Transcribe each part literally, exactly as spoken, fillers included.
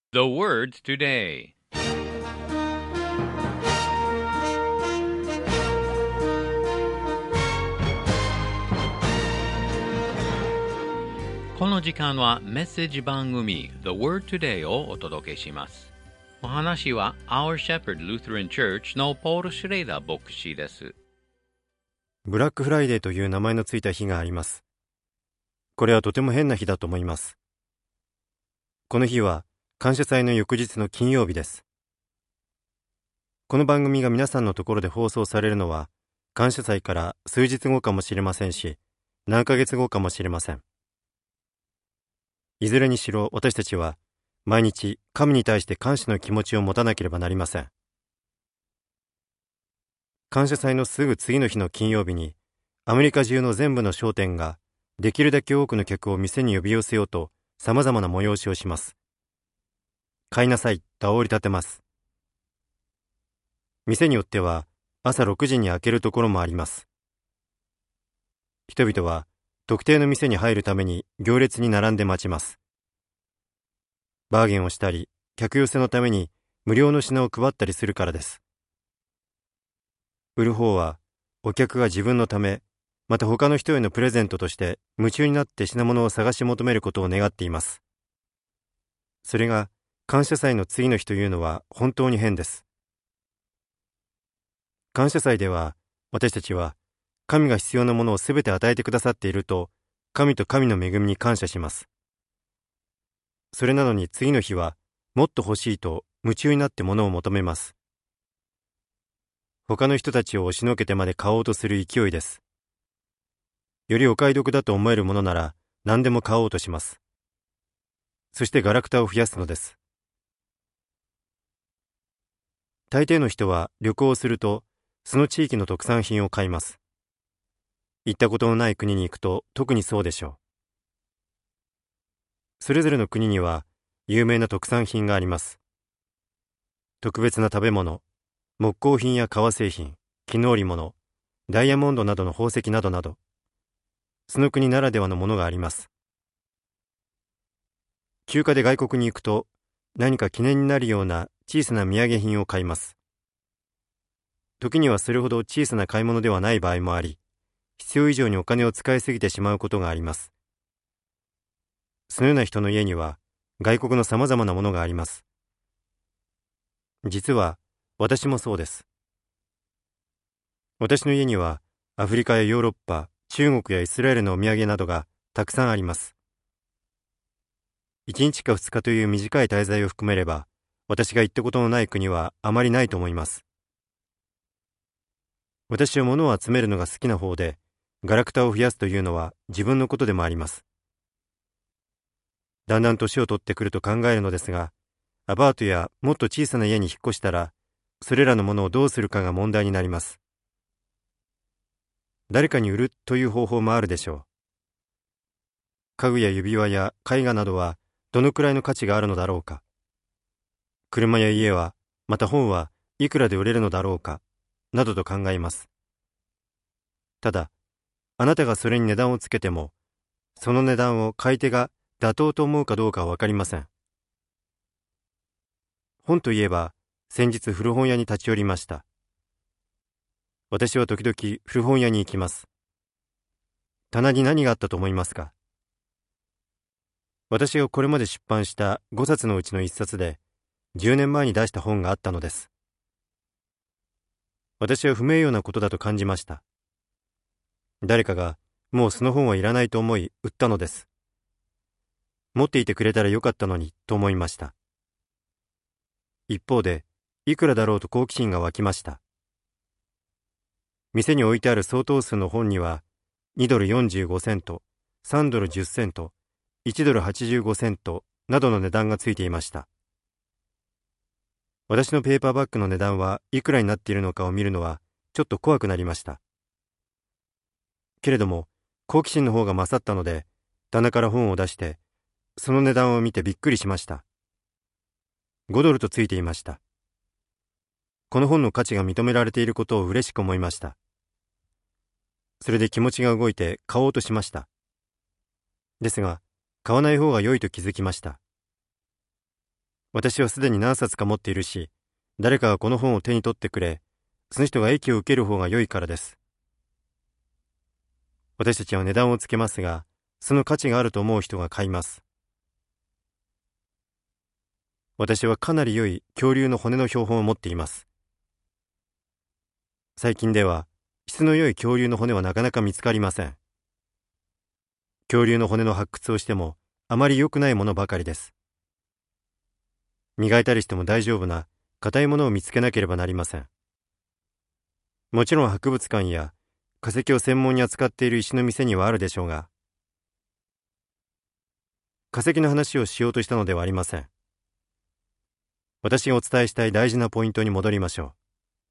The words today. この時間はメッセージ番組 The Word Today をお届けします。お話は Our Shepherd Lutheran Church のポール・シュレイダー牧師です。 ブラックフライデーという名前のついた日があります。これはとても変な日だと思います。この日は感謝祭の翌日の金曜日です。この番組が皆さんのところで放送されるのは感謝祭から数日後かもしれませんし、何ヶ月後かもしれません。いずれにしろ私たちは毎日神に対して感謝の気持ちを持たなければなりません。感謝祭のすぐ次の日の金曜日にアメリカ中の全部の商店ができるだけ多くの客を店に呼び寄せようと様々な催しをします。買いなさいと煽り立てます。店によっては朝ろくじに開けるところもあります。人々は特定の店に入るために行列に並んで待ちます。バーゲンをしたり、客寄せのために無料の品を配ったりするからです。売る方はお客が自分のため、また他の人へのプレゼントとして夢中になって品物を探し求めることを願っています。それが感謝祭の次の日というのは本当に変です。感謝祭では私たちは神が必要なものをすべて与えてくださっていると神と神の恵みに感謝します。それなのに次の日はもっと欲しいと夢中になって物を求めます。他の人たちを押しのけてまで買おうとする勢いです。よりお買い得だと思えるものなら何でも買おうとします。そしてガラクタを増やすのです。大抵の人は旅行をするとその地域の特産品を買います。行ったことのない国に行くと特にそうでしょう。それぞれの国には有名な特産品があります。特別な食べ物、木工品や革製品、絹織物、ダイヤモンドなどの宝石などなど、その国ならではのものがあります。休暇で外国に行くと何か記念になるような小さな土産品を買います。時にはそれほど小さな買い物ではない場合もあり、必要以上にお金を使いすぎてしまうことがあります。そのような人の家には外国の様々なものがあります。実は私もそうです。私の家にはアフリカやヨーロッパ、中国やイスラエルのお土産などがたくさんあります。いちにちかふつかという短い滞在を含めれば、私が行ったことのない国はあまりないと思います。私は物を集めるのが好きな方で、ガラクタを増やすというのは自分のことでもあります。だんだん年を取ってくると考えるのですが、アパートやもっと小さな家に引っ越したら、それらのものをどうするかが問題になります。誰かに売るという方法もあるでしょう。家具や指輪や絵画などはどのくらいの価値があるのだろうか。車や家は、また本はいくらで売れるのだろうか、などと考えます。ただ、あなたがそれに値段をつけても、その値段を買い手が妥当と思うかどうかはわかりません。本といえば、先日古本屋に立ち寄りました。私は時々古本屋に行きます。棚に何があったと思いますか？私がこれまで出版したごさつのうちのいっさつで、じゅうねんまえに出した本があったのです。私は不名誉なことだと感じました。誰かがもうその本はいらないと思い売ったのです。持っていてくれたらよかったのにと思いました。一方でいくらだろうと好奇心が湧きました。店に置いてある相当数の本にはにドルよんじゅうごセント、さんドルじゅっセント、いちドルはちじゅうごセントなどの値段がついていました。私のペーパーバッグの値段はいくらになっているのかを見るのはちょっと怖くなりました。けれども好奇心の方が勝ったので棚から本を出してその値段を見てびっくりしました。ごドルとついていました。この本の価値が認められていることを嬉しく思いました。それで気持ちが動いて買おうとしました。ですが買わない方が良いと気づきました。 私はすでに何冊か持っているし、誰かがこの本を手に取ってくれ、その人が益を受ける方が良いからです。私たちは値段をつけますが、その価値があると思う人が買います。私はかなり良い恐竜の骨の標本を持っています。最近では、質の良い恐竜の骨はなかなか見つかりません。恐竜の骨の発掘をしても、あまり良くないものばかりです。磨いたりしても大丈夫な硬いものを見つけなければなりません。もちろん博物館や化石を専門に扱っている石の店にはあるでしょうが、化石の話をしようとしたのではありません。私がお伝えしたい大事なポイントに戻りましょう。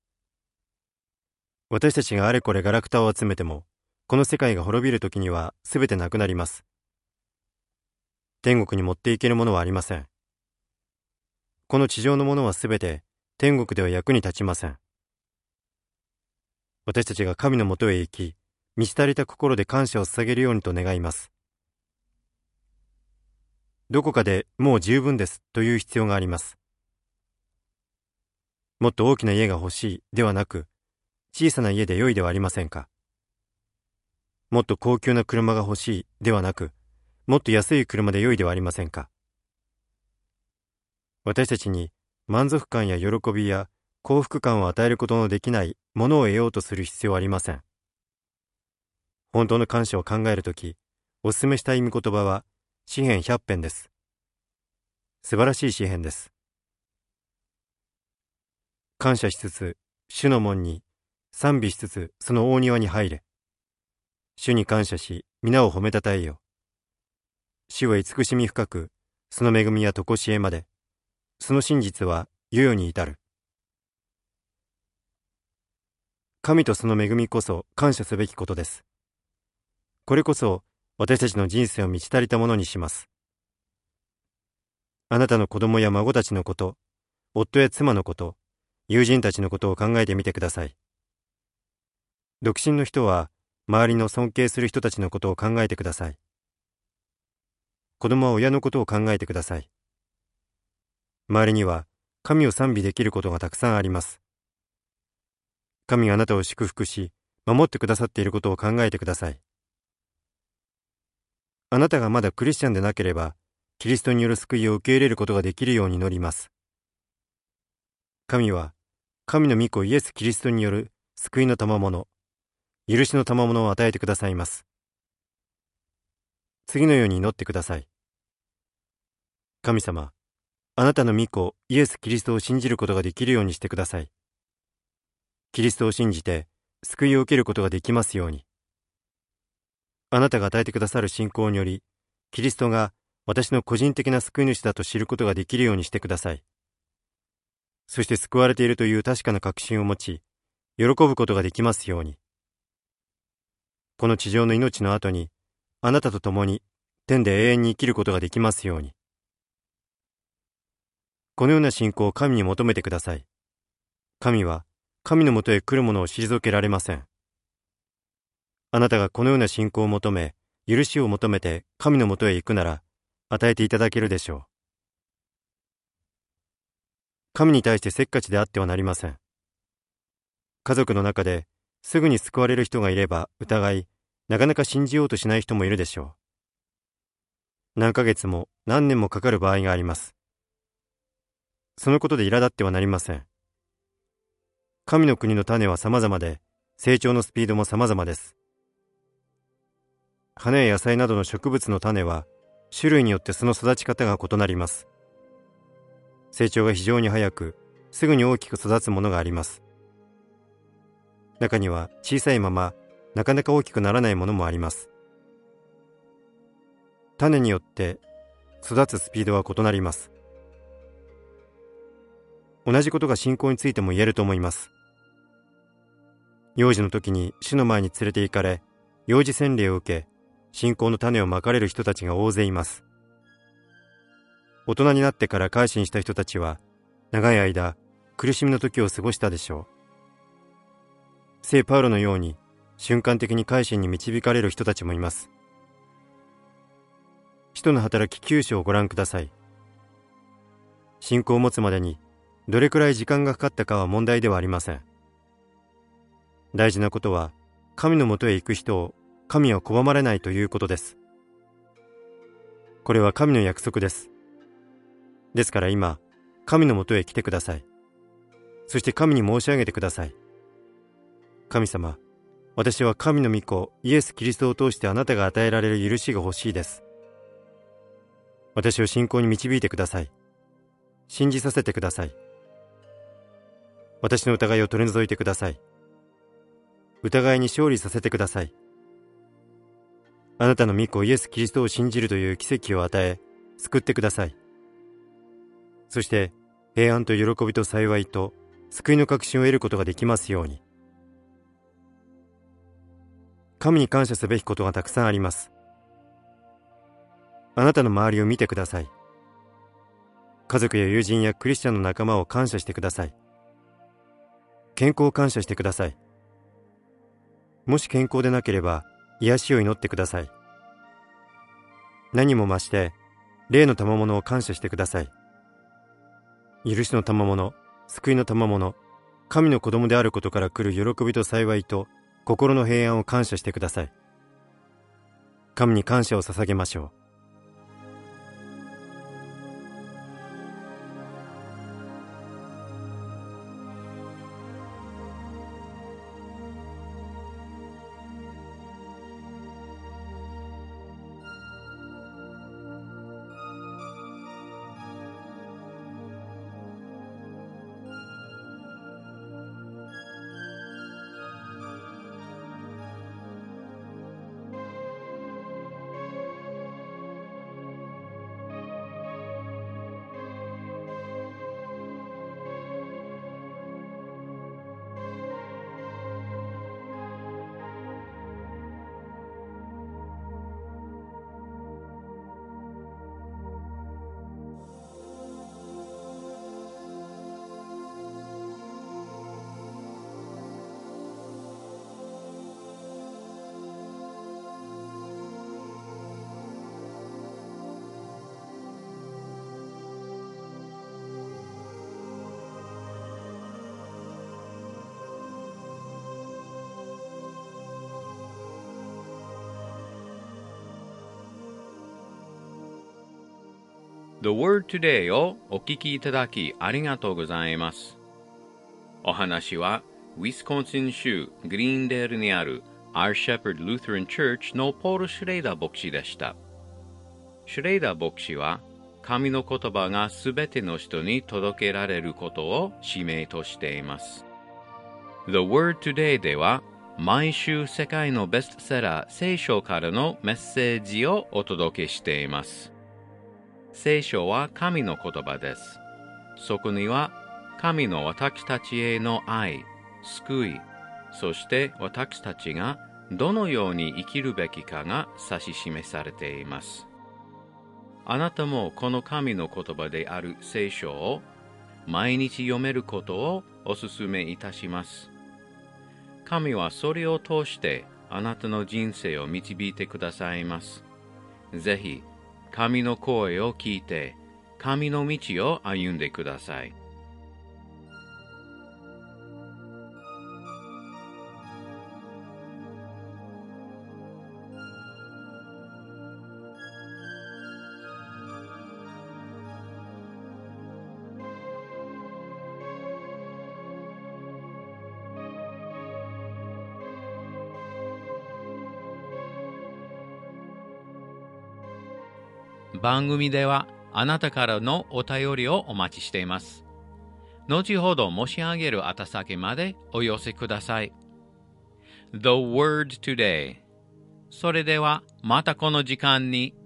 私たちがあれこれガラクタを集めても、この世界が滅びるときにはすべてなくなります。天国に持っていけるものはありません。この地上のものはすべて天国では役に立ちません。私たちが神のもとへ行き、満ち足りた心で感謝を捧げるようにと願います。どこかでもう十分ですという必要があります。もっと大きな家が欲しいではなく、小さな家で良いではありませんか。もっと高級な車が欲しいではなく、もっと安い車で良いではありませんか。私たちに満足感や喜びや幸福感を与えることのできないものを得ようとする必要はありません。本当の感謝を考えるとき、お勧めしたい御言葉は詩編ひゃっ編です。素晴らしい詩編です。感謝しつつ、主の門に、賛美しつつその大庭に入れ。主に感謝し、皆を褒めたたえよ。主は慈しみ深く、その恵みは常しえまで。その真実は世々に至る。神とその恵みこそ感謝すべきことです。これこそ私たちの人生を満ち足りたものにします。あなたの子供や孫たちのこと、夫や妻のこと、友人たちのことを考えてみてください。独身の人は周りの尊敬する人たちのことを考えてください。子供は親のことを考えてください。周りには神を賛美できることがたくさんあります。神があなたを祝福し、守ってくださっていることを考えてください。あなたがまだクリスチャンでなければ、キリストによる救いを受け入れることができるように祈ります。神は、神の御子イエス・キリストによる救いの賜物、許しの賜物を与えてくださいます。次のように祈ってください。神様、あなたの御子イエス・キリストを信じることができるようにしてください。キリストを信じて救いを受けることができますように。あなたが与えてくださる信仰により、キリストが私の個人的な救い主だと知ることができるようにしてください。そして救われているという確かな確信を持ち、喜ぶことができますように。この地上の命の後に、あなたと共に天で永遠に生きることができますように。このような信仰を神に求めてください。神は神のもとへ来る者を退けられません。あなたがこのような信仰を求め、許しを求めて神のもとへ行くなら、与えていただけるでしょう。神に対してせっかちであってはなりません。家族の中ですぐに救われる人がいれば疑い、なかなか信じようとしない人もいるでしょう。何ヶ月も何年もかかる場合があります。そのことで苛立ってはなりません。神の国の種は様々で、成長のスピードも様々です。花や野菜などの植物の種は、種類によってその育ち方が異なります。成長が非常に早く、すぐに大きく育つものがあります。中には小さいまま、なかなか大きくならないものもあります。種によって育つスピードは異なります。同じことが信仰についても言えると思います。幼児の時に主の前に連れて行かれ、幼児洗礼を受け、信仰の種をまかれる人たちが大勢います。大人になってから改心した人たちは、長い間、苦しみの時を過ごしたでしょう。聖パウロのように、瞬間的に改心に導かれる人たちもいます。使徒の働ききゅう章をご覧ください。 信仰を持つまでにどれくらい時間がかかったかは問題ではありません。大事なことは、神のもとへ行く人を神は拒まれないということです。これは神の約束です。ですから今、神のもとへ来てください。そして神に申し上げてください。神様、私は神の御子イエス・キリストを通してあなたが与えられる許しが欲しいです。私を信仰に導いてください。信じさせてください。私の疑いを取り除いてください。疑いに勝利させてください。あなたの御子イエス・キリストを信じるという奇跡を与え、救ってください。そして平安と喜びと幸いと救いの確信を得ることができますように。神に感謝すべきことがたくさんあります。あなたの周りを見てください。家族や友人やクリスチャンの仲間を感謝してください。健康を感謝してください。もし健康でなければ癒しを祈ってください。何も増して霊の賜物を感謝してください。許しの賜物、救いの賜物、神の子供であることから来る喜びと幸いと心の平安を感謝してください。神に感謝を捧げましょう。 The Word Today をお聞きいただきありがとうございます。お話はウィスコンシン州グリーンデールにある Our Shepherd Lutheran Church のポール・シュレイダー牧師でした。シュレイダー牧師は神の言葉がすべての人に届けられることを使命としています。The Word Today では毎週世界のベストセラー聖書からのメッセージをお届けしています。聖書は神の言葉です。そこには神の私たちへの愛、救い、そして私たちがどのように生きるべきかが指し示されています。あなたもこの神の言葉である聖書を毎日読めることをお勧めいたします。神はそれを通してあなたの人生を導いてくださいます。ぜひ、神の声を聞いて、神の道を歩んでください。番組ではあなたからのお便りをお待ちしています。後ほど申し上げる宛先までお寄せください。The Word Today。それではまたこの時間に